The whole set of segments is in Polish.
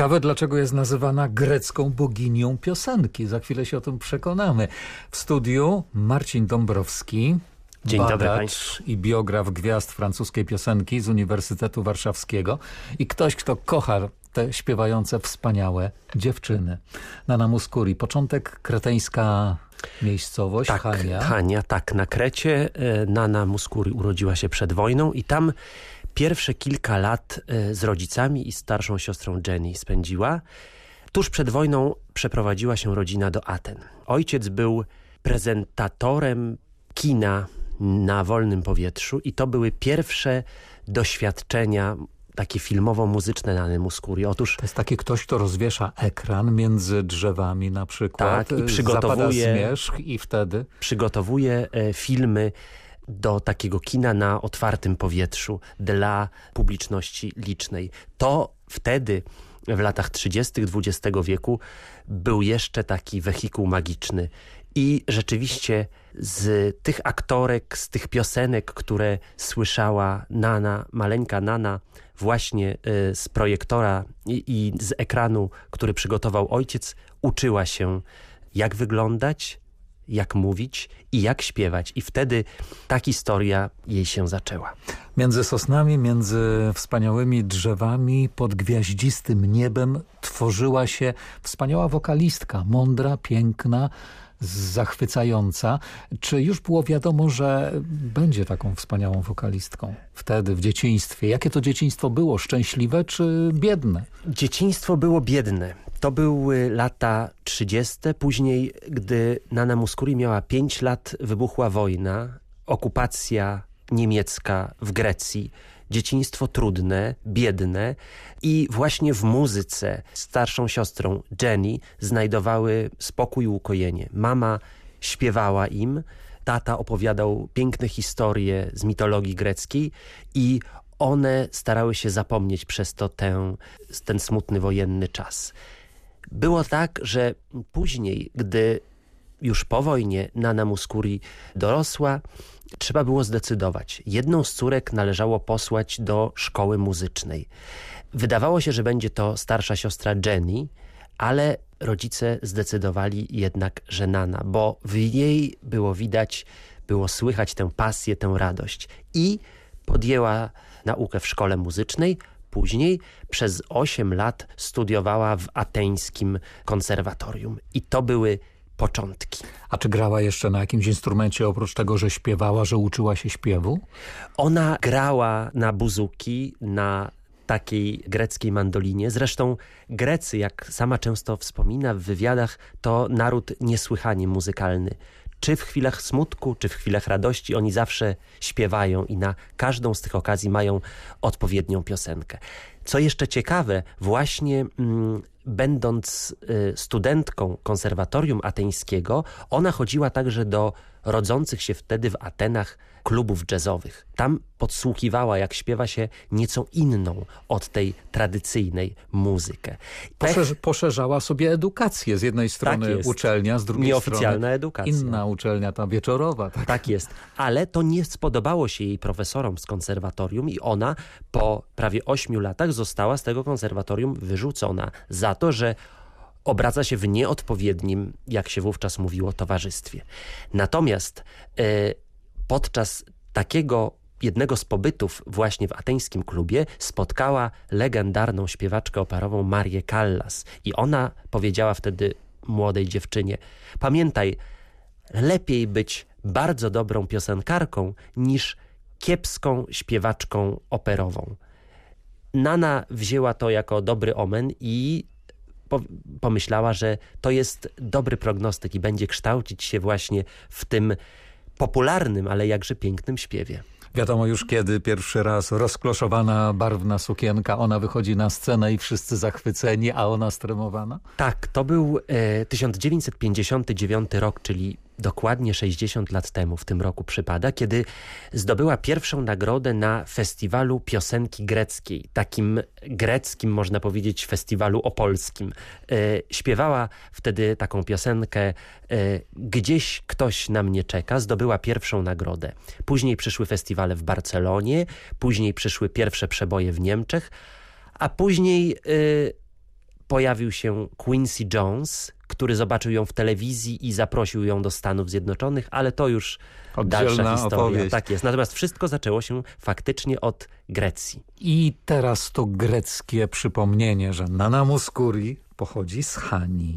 Ciekawe, dlaczego jest nazywana grecką boginią piosenki. Za chwilę się o tym przekonamy. W studiu Marcin Dąbrowski, Dzień dobry badacz państwu. i biograf gwiazd francuskiej piosenki z Uniwersytetu Warszawskiego i ktoś, kto kocha te śpiewające wspaniałe dziewczyny. Nana Mouskouri, początek kreteńska miejscowość, Tak, Chania. tak, na Krecie. Nana Mouskouri urodziła się przed wojną i tam pierwsze kilka lat z rodzicami i starszą siostrą Jenny spędziła. Tuż przed wojną przeprowadziła się rodzina do Aten. Ojciec był prezentatorem kina na wolnym powietrzu i to były pierwsze doświadczenia takie filmowo-muzyczne Nany Mouskouri. Otóż To jest taki ktoś, kto rozwiesza ekran między drzewami na przykład. Tak, i przygotowuje zapada zmierzch i wtedy przygotowuje filmy do takiego kina na otwartym powietrzu dla publiczności licznej. To wtedy, w latach 30. XX wieku, był jeszcze taki wehikuł magiczny. I rzeczywiście z tych aktorek, z tych piosenek, które słyszała Nana, maleńka Nana, właśnie z projektora i z ekranu, który przygotował ojciec, uczyła się, jak wyglądać, jak mówić i jak śpiewać. I wtedy ta historia jej się zaczęła. między sosnami, między wspaniałymi drzewami, pod gwiaździstym niebem tworzyła się wspaniała wokalistka, mądra, piękna, zachwycająca. Czy już było wiadomo, że będzie taką wspaniałą wokalistką wtedy, w dzieciństwie? Jakie to dzieciństwo było? Szczęśliwe czy biedne? Dzieciństwo było biedne. To były lata 30. Później, gdy Nana Mouskouri miała 5 lat, wybuchła wojna, okupacja niemiecka w Grecji. Dzieciństwo trudne, biedne i właśnie w muzyce starszą siostrą Jenny znajdowały spokój i ukojenie. Mama śpiewała im, tata opowiadał piękne historie z mitologii greckiej i one starały się zapomnieć przez to ten smutny wojenny czas. Było tak, że później, gdy już po wojnie Nana Mouskouri dorosła, trzeba było zdecydować. Jedną z córek należało posłać do szkoły muzycznej. Wydawało się, że będzie to starsza siostra Jenny, ale rodzice zdecydowali jednak, że Nana, bo w niej było widać, było słychać tę pasję, tę radość. I podjęła naukę w szkole muzycznej. Później przez 8 lat studiowała w ateńskim konserwatorium. I to były początki. A czy grała jeszcze na jakimś instrumencie, oprócz tego, że śpiewała, że uczyła się śpiewu? Ona grała na buzuki, na takiej greckiej mandolinie. Zresztą Grecy, jak sama często wspomina w wywiadach, to naród niesłychanie muzykalny. Czy w chwilach smutku, czy w chwilach radości, oni zawsze śpiewają i na każdą z tych okazji mają odpowiednią piosenkę. Co jeszcze ciekawe, właśnie będąc studentką konserwatorium ateńskiego, ona chodziła także do rodzących się wtedy w Atenach klubów jazzowych. Tam podsłuchiwała, jak śpiewa się nieco inną od tej tradycyjnej muzykę. Poszerzała sobie edukację. Z jednej strony jest. uczelnia, z drugiej Nieoficjalna strony edukacja. inna uczelnia, ta wieczorowa. Tak jest. Ale to nie spodobało się jej profesorom z konserwatorium i ona po prawie 8 latach została z tego konserwatorium wyrzucona za to, że obraca się w nieodpowiednim, jak się wówczas mówiło, towarzystwie. Natomiast podczas takiego jednego z pobytów właśnie w ateńskim klubie spotkała legendarną śpiewaczkę operową Marię Callas i ona powiedziała wtedy młodej dziewczynie: pamiętaj, lepiej być bardzo dobrą piosenkarką niż kiepską śpiewaczką operową. Nana wzięła to jako dobry omen i pomyślała, że to jest dobry prognostyk i będzie kształcić się właśnie w tym popularnym, ale jakże pięknym śpiewie. Wiadomo już kiedy pierwszy raz rozkloszowana, barwna sukienka, ona wychodzi na scenę i wszyscy zachwyceni, a ona stremowana? Tak, to był 1959 rok, czyli dokładnie 60 lat temu w tym roku przypada, kiedy zdobyła pierwszą nagrodę na festiwalu piosenki greckiej, takim greckim, można powiedzieć, festiwalu opolskim. Śpiewała wtedy taką piosenkę Gdzieś ktoś na mnie czeka, zdobyła pierwszą nagrodę. Później przyszły festiwale w Barcelonie, później przyszły pierwsze przeboje w Niemczech, a później pojawił się Quincy Jones, który zobaczył ją w telewizji i zaprosił ją do Stanów Zjednoczonych, ale to już dalsza historia. Opowieść. Tak jest. Natomiast wszystko zaczęło się faktycznie od Grecji. I teraz to greckie przypomnienie, że Nana Mouskouri pochodzi z Chanii.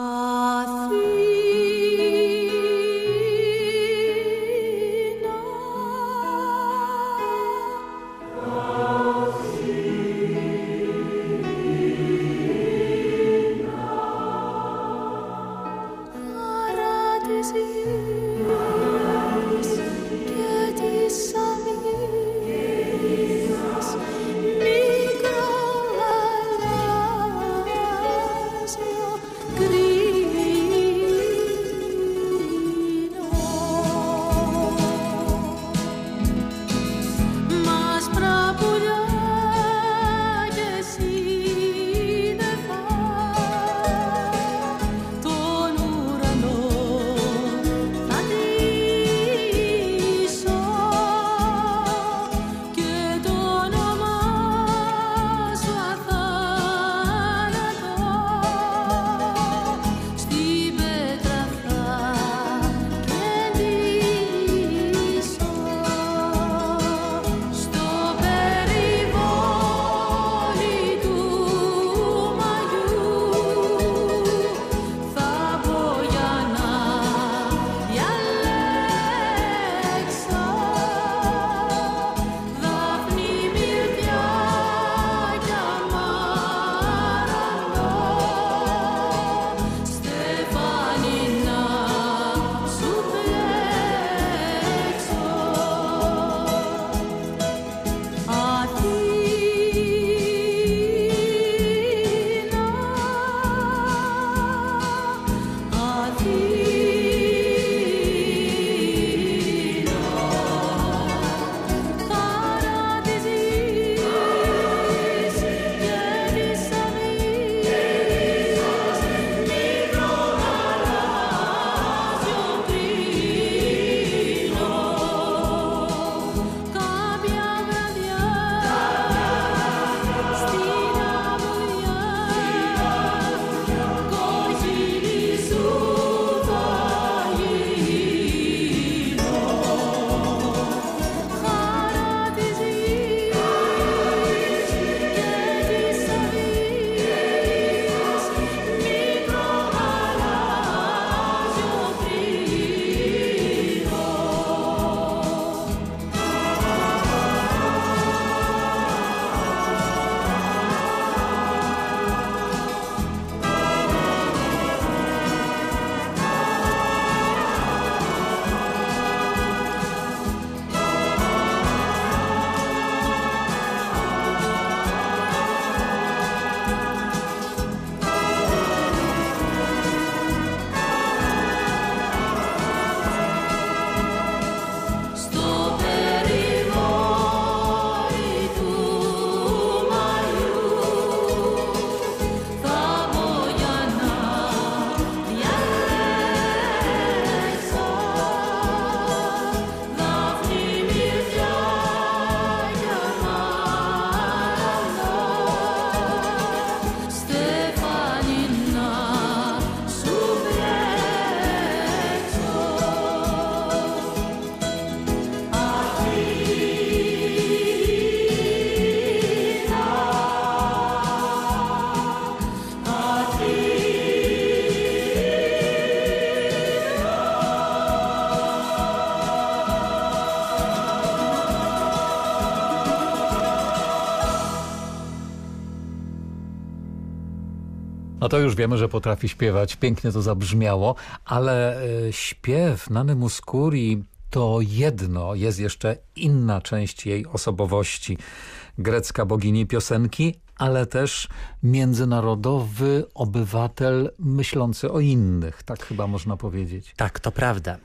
No to już wiemy, że potrafi śpiewać. Pięknie to zabrzmiało, ale śpiew Nany Mouskouri to jedno. Jest jeszcze inna część jej osobowości. Grecka bogini piosenki, ale też międzynarodowy obywatel myślący o innych. Tak chyba można powiedzieć. Tak, to prawda.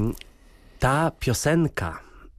Ta piosenka,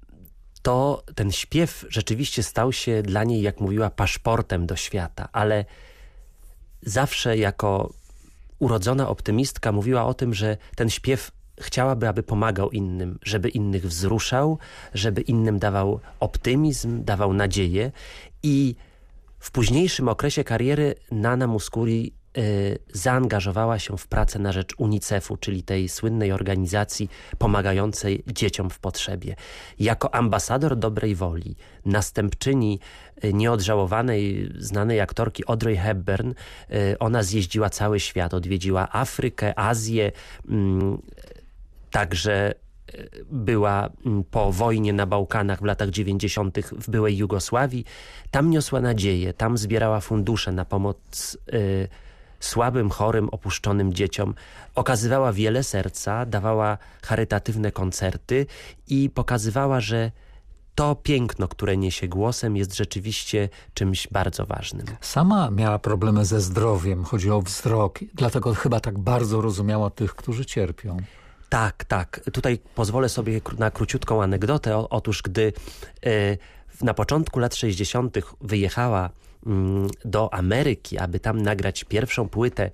ten śpiew rzeczywiście stał się dla niej, jak mówiła, paszportem do świata, ale zawsze jako urodzona optymistka mówiła o tym, że ten śpiew chciałaby, aby pomagał innym, żeby innych wzruszał, żeby innym dawał optymizm, dawał nadzieję. I w późniejszym okresie kariery Nana Mouskouri zaangażowała się w pracę na rzecz UNICEF-u, czyli tej słynnej organizacji pomagającej dzieciom w potrzebie. Jako ambasador dobrej woli, następczyni nieodżałowanej, znanej aktorki Audrey Hepburn, ona zjeździła cały świat, odwiedziła Afrykę, Azję, także była po wojnie na Bałkanach w latach 90. w byłej Jugosławii. Tam niosła nadzieję, tam zbierała fundusze na pomoc słabym, chorym, opuszczonym dzieciom. Okazywała wiele serca, dawała charytatywne koncerty i pokazywała, że to piękno, które niesie głosem, jest rzeczywiście czymś bardzo ważnym. Sama miała problemy ze zdrowiem, chodzi o wzrok, dlatego chyba tak bardzo rozumiała tych, którzy cierpią. Tak. Tutaj pozwolę sobie na króciutką anegdotę. Otóż gdy na początku lat 60. wyjechała do Ameryki, aby tam nagrać pierwszą płytę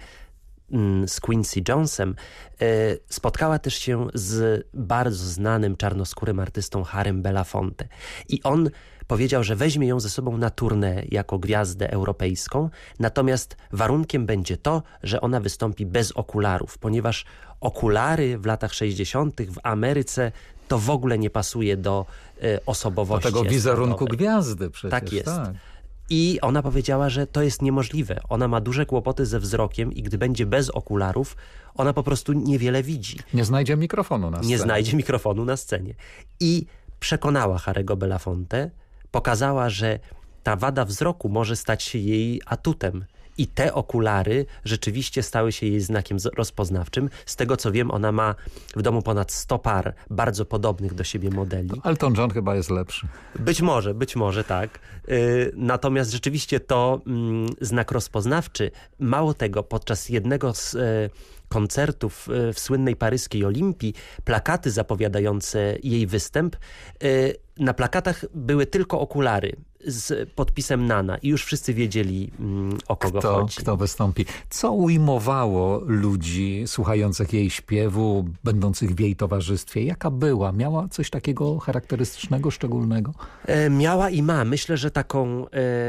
z Quincy Jonesem, spotkała też się z bardzo znanym czarnoskórym artystą Harrym Belafonte. I on powiedział, że weźmie ją ze sobą na tournée jako gwiazdę europejską, natomiast warunkiem będzie to, że ona wystąpi bez okularów, ponieważ okulary w latach 60. w Ameryce to w ogóle nie pasuje do osobowości. Do tego wizerunku gwiazdy przecież. Tak jest. Tak. I ona powiedziała, że to jest niemożliwe. Ona ma duże kłopoty ze wzrokiem i gdy będzie bez okularów, ona po prostu niewiele widzi. Nie znajdzie mikrofonu na scenie. Nie znajdzie mikrofonu na scenie. I przekonała Harry'ego Belafonte, pokazała, że ta wada wzroku może stać się jej atutem. I te okulary rzeczywiście stały się jej znakiem rozpoznawczym. Z tego co wiem, ona ma w domu ponad 100 par bardzo podobnych do siebie modeli. To Elton John chyba jest lepszy. Być może tak. Natomiast rzeczywiście to znak rozpoznawczy. Mało tego, podczas jednego z koncertów w słynnej paryskiej Olimpii, plakaty zapowiadające jej występ, na plakatach były tylko okulary z podpisem Nana i już wszyscy wiedzieli, o kogo chodzi. Kto wystąpi. Co ujmowało ludzi słuchających jej śpiewu, będących w jej towarzystwie? Jaka była? Miała coś takiego charakterystycznego, szczególnego? Miała i ma. Myślę, że taką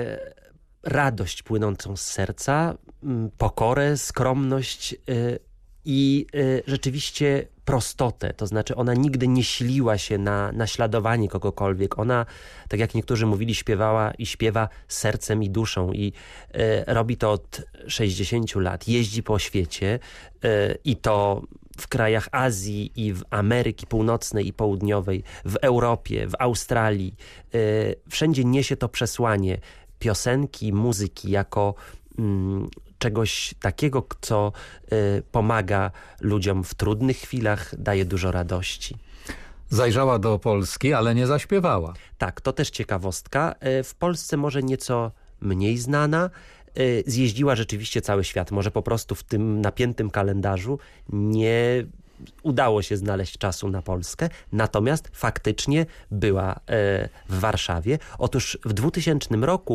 radość płynącą z serca, pokorę, skromność i rzeczywiście prostotę. To znaczy ona nigdy nie siliła się na naśladowanie kogokolwiek. Ona, tak jak niektórzy mówili, śpiewała i śpiewa sercem i duszą i robi to od 60 lat. Jeździ po świecie i to w krajach Azji i w Ameryki Północnej i Południowej, w Europie, w Australii. Wszędzie niesie to przesłanie piosenki, muzyki jako czegoś takiego, co pomaga ludziom w trudnych chwilach, daje dużo radości. Zajrzała do Polski, ale nie zaśpiewała. Tak, to też ciekawostka. W Polsce może nieco mniej znana. Zjeździła rzeczywiście cały świat. Może po prostu w tym napiętym kalendarzu nie udało się znaleźć czasu na Polskę, natomiast faktycznie była w Warszawie. Otóż w 2000 roku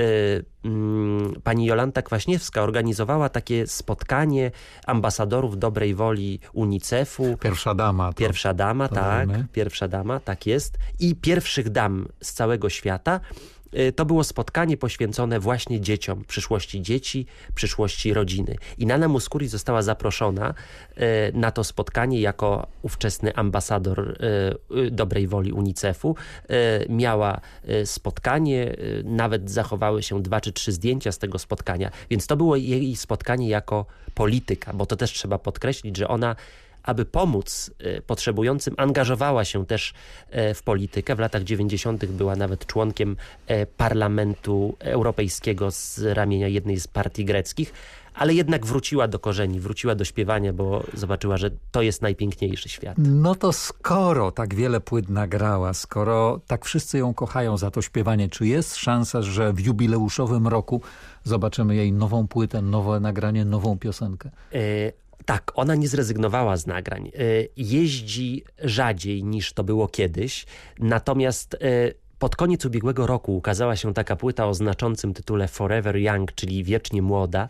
pani Jolanta Kwaśniewska organizowała takie spotkanie ambasadorów dobrej woli UNICEF-u. Pierwsza dama. Pierwsza dama, tak jest. I pierwszych dam z całego świata. To było spotkanie poświęcone właśnie dzieciom, przyszłości dzieci, przyszłości rodziny. I Nana Mouskouri została zaproszona na to spotkanie jako ówczesny ambasador dobrej woli UNICEF-u. Miała spotkanie, nawet zachowały się 2 czy 3 zdjęcia z tego spotkania. Więc to było jej spotkanie jako polityka, bo to też trzeba podkreślić, że ona, aby pomóc potrzebującym, angażowała się też w politykę. W latach 90. była nawet członkiem Parlamentu Europejskiego z ramienia jednej z partii greckich, ale jednak wróciła do korzeni, wróciła do śpiewania, bo zobaczyła, że to jest najpiękniejszy świat. No to skoro tak wiele płyt nagrała, skoro tak wszyscy ją kochają za to śpiewanie, czy jest szansa, że w jubileuszowym roku zobaczymy jej nową płytę, nowe nagranie, nową piosenkę? Tak, ona nie zrezygnowała z nagrań. Jeździ rzadziej niż to było kiedyś, natomiast pod koniec ubiegłego roku ukazała się taka płyta o znaczącym tytule Forever Young, czyli wiecznie młoda,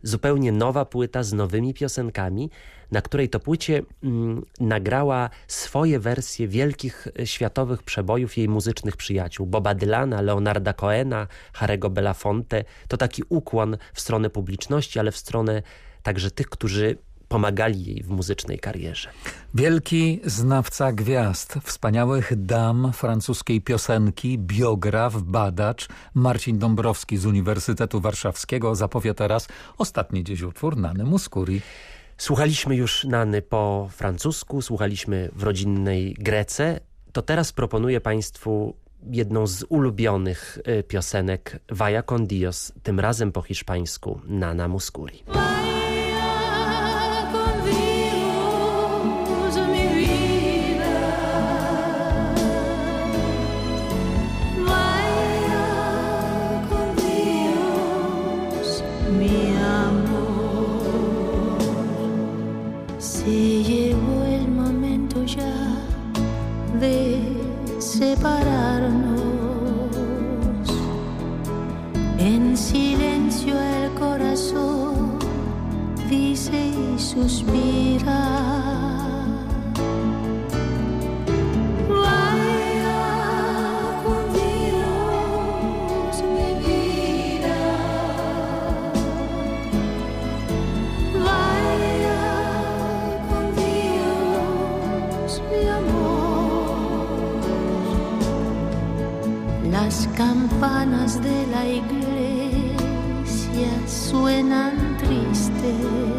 zupełnie nowa płyta z nowymi piosenkami, na której to płycie nagrała swoje wersje wielkich światowych przebojów jej muzycznych przyjaciół. Boba Dylana, Leonarda Cohena, Harry'ego Belafonte. To taki ukłon w stronę publiczności, ale w stronę także tych, którzy pomagali jej w muzycznej karierze. Wielki znawca gwiazd, wspaniałych dam francuskiej piosenki, biograf, badacz Marcin Dąbrowski z Uniwersytetu Warszawskiego zapowie teraz ostatni dziś utwór Nany Mouskouri. Słuchaliśmy już Nany po francusku, słuchaliśmy w rodzinnej Grece. To teraz proponuję Państwu jedną z ulubionych piosenek Vaya con Dios, tym razem po hiszpańsku Nana Mouskouri. Separarnos en silencio, el corazón dice y suspira. Vaya con Dios mi vida, vaya con Dios mi amor. Las campanas de la iglesia suenan tristes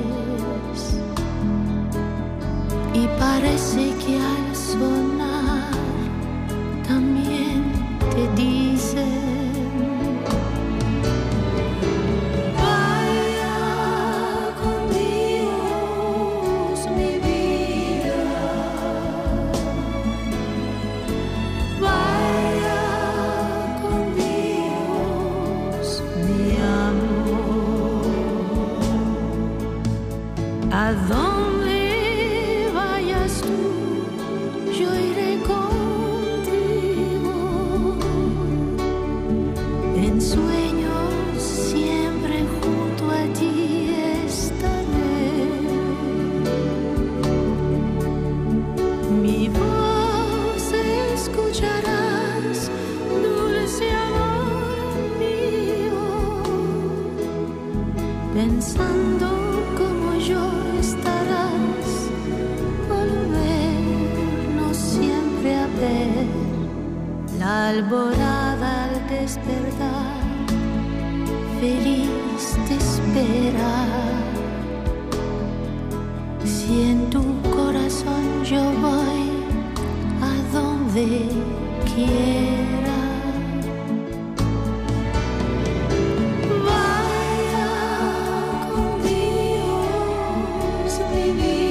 y parece que al sonar también te dicen: vaya con Dios mi vida, vaya a donde vayas tú, yo iré contigo. En sueños siempre junto a ti estaré. Mi voz escucharás, dulce amor mío, pensando como yo estarás, volvernos siempre a ver. La alborada al despertar, feliz te espera. Si en tu corazón yo voy a donde quiera. Vaya con Dios mi vida.